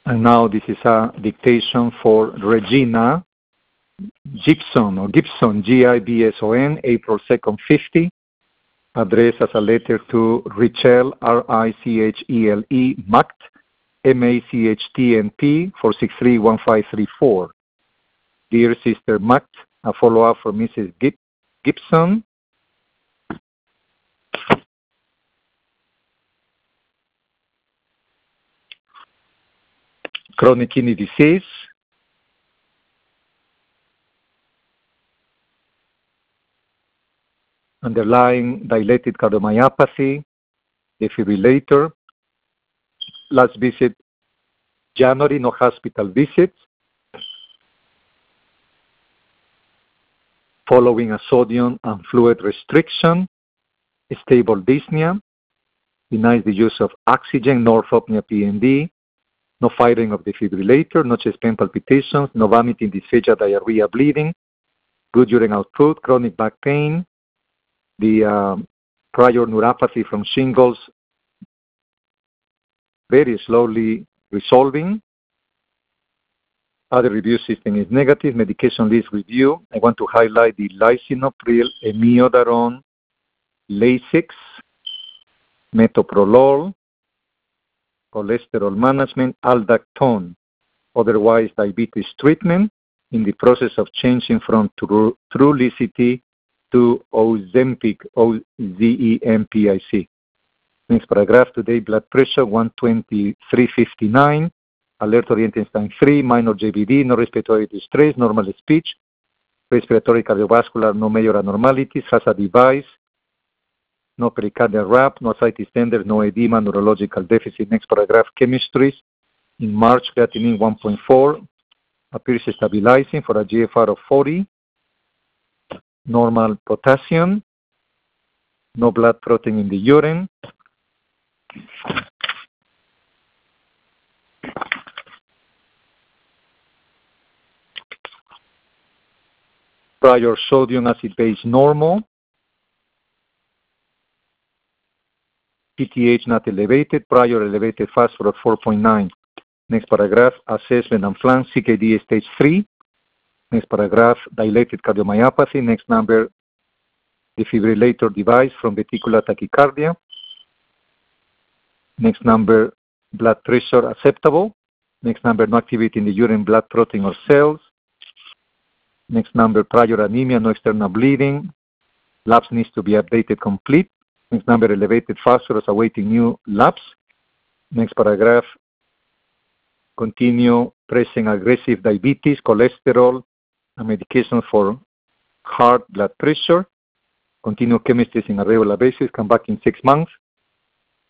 And now this is a dictation for Regina Gibson, Gibson, April 2nd, 50. Addressed as a letter to Richelle, R-I-C-H-E-L-E, MACT, M-A-C-H-T-N-P, 463-1534. Dear Sister MACT, a follow-up for Mrs. Gibson. Chronic kidney disease. Underlying dilated cardiomyopathy, defibrillator. Last visit, January, no hospital visits. Following a sodium and fluid restriction, stable dyspnea, denies the use of oxygen, no orthopnea PND, no firing of defibrillator, no chest pain palpitations, no vomiting, dysphagia, diarrhea, bleeding, good urine output, chronic back pain, the prior neuropathy from shingles very slowly resolving. Other review system is negative. Medication list review. I want to highlight the lisinopril, imiodarone, Lasix, metoprolol, cholesterol management, aldactone. Otherwise, diabetes treatment in the process of changing from Trulicity to Ozempic, O-Z-E-M-P-I-C. Next paragraph, today blood pressure 123/59, alert oriented time 3, minor JVD, no respiratory distress, normal speech, respiratory cardiovascular, no major abnormalities, has a device, no pericardial wrap, no ascites tenders, no edema, neurological deficit. Next paragraph, chemistries. In March, creatinine 1.4 appears stabilizing for a GFR of 40. Normal potassium, no blood protein in the urine. Prior sodium acid base normal. PTH not elevated. Prior elevated phosphorus 4.9. Next paragraph, assessment and plan, CKD stage 3. Next paragraph, dilated cardiomyopathy. Next number, defibrillator device from ventricular tachycardia. Next number, blood pressure acceptable. Next number, no activity in the urine, blood protein or cells. Next number, prior anemia, no external bleeding. Labs needs to be updated complete. Next number, elevated phosphorus awaiting new labs. Next paragraph, continue pressing aggressive diabetes, cholesterol, and medication for heart blood pressure. Continue chemistries on a regular basis. Come back in 6 months.